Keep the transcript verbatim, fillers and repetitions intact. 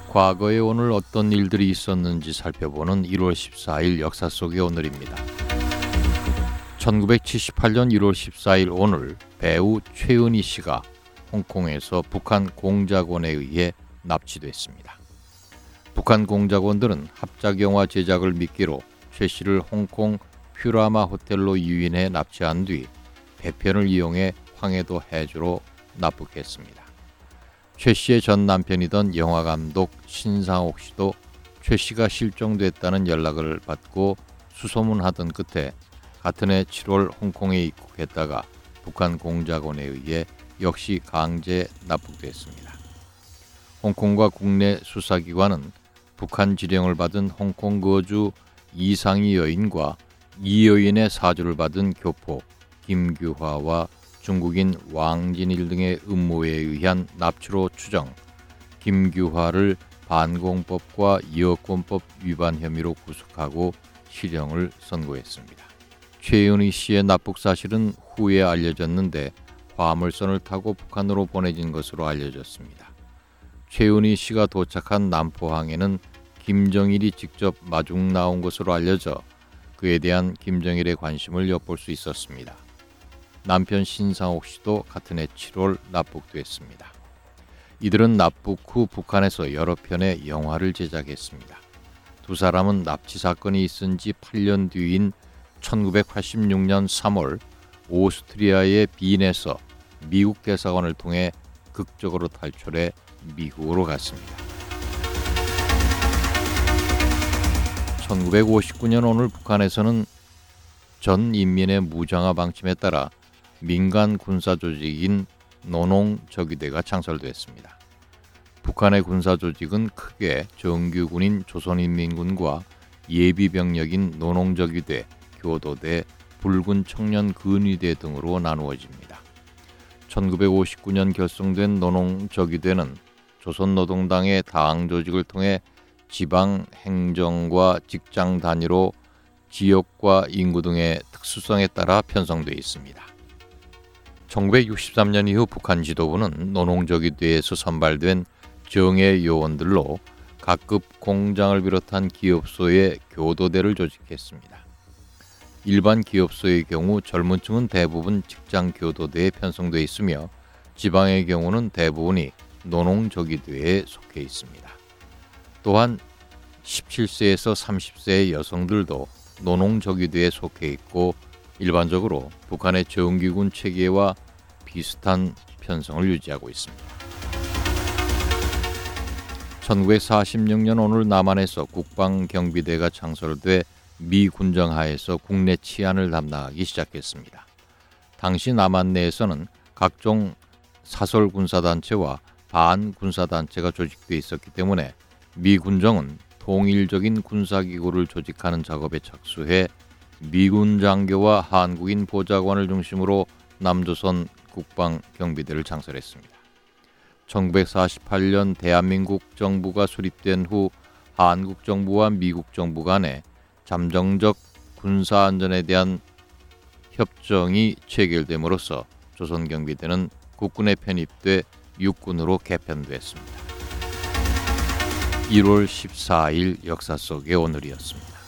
과거에 오늘 어떤 일들이 있었는지 살펴보는 일월 십사일 역사 속의 오늘입니다. 천구백칠십팔년 일월 십사일 오늘 배우 최은희 씨가 홍콩에서 북한 공작원에 의해 납치됐습니다. 북한 공작원들은 합작영화 제작을 미끼로 최 씨를 홍콩 퓨라마 호텔로 유인해 납치한 뒤 배편을 이용해 황해도 해주로 납북했습니다. 최 씨의 전 남편이던 영화감독 신상옥 씨도 최 씨가 실종됐다는 연락을 받고 수소문하던 끝에 같은 해 칠월 홍콩에 입국했다가 북한 공작원에 의해 역시 강제 납북됐습니다. 홍콩과 국내 수사기관은 북한 지령을 받은 홍콩 거주 이상희 여인과 이 여인의 사주를 받은 교포 김규화와 중국인 왕진일 등의 음모에 의한 납치로 추정, 김규화를 반공법과 여권법 위반 혐의로 구속하고 실형을 선고했습니다. 최은희 씨의 납북 사실은 후에 알려졌는데 화물선을 타고 북한으로 보내진 것으로 알려졌습니다. 최은희 씨가 도착한 남포항에는 김정일이 직접 마중 나온 것으로 알려져 그에 대한 김정일의 관심을 엿볼 수 있었습니다. 남편 신상옥 씨도 같은 해 칠월 납북됐습니다. 이들은 납북 후 북한에서 여러 편의 영화를 제작했습니다. 두 사람은 납치 사건이 있은 지 팔 년 뒤인 천구백팔십육년 삼월 오스트리아의 빈에서 미국 대사관을 통해 극적으로 탈출해 미국으로 갔습니다. 천구백오십구년 오늘 북한에서는 전 인민의 무장화 방침에 따라 민간 군사 조직인 노농저기대가 창설됐습니다. 북한의 군사 조직은 크게 정규군인 조선인민군과 예비병력인 노농저기대, 교도대, 붉은 청년 근위대 등으로 나누어집니다. 천구백오십구년 결성된 노농저기대는 조선노동당의 당 조직을 통해 지방 행정과 직장 단위로 지역과 인구 등의 특수성에 따라 편성되어 있습니다. 천구백육십삼년 이후 북한 지도부는 노농저기대에서 선발된 정예 요원들로 각급 공장을 비롯한 기업소의 교도대를 조직했습니다. 일반 기업소의 경우 젊은 층은 대부분 직장 교도대에 편성되어 있으며 지방의 경우는 대부분이 노농저기대에 속해 있습니다. 또한 십칠세에서 삼십세의 여성들도 노농저기대에 속해 있고 일반적으로 북한의 정규군 체계와 비슷한 편성을 유지하고 있습니다. 천구백사십육년 오늘 남한에서 국방경비대가 창설돼 미 군정 하에서 국내 치안을 담당하기 시작했습니다. 당시 남한 내에서는 각종 사설 군사단체와 반군사단체가 조직되어 있었기 때문에 미 군정은 통일적인 군사기구를 조직하는 작업에 착수해 미군 장교와 한국인 보좌관을 중심으로 남조선 국방경비대를 창설했습니다. 천구백사십팔년 대한민국 정부가 수립된 후 한국 정부와 미국 정부 간에 잠정적 군사안전에 대한 협정이 체결됨으로써 조선경비대는 국군에 편입돼 육군으로 개편됐습니다. 일월 십사일 역사 속의 오늘이었습니다.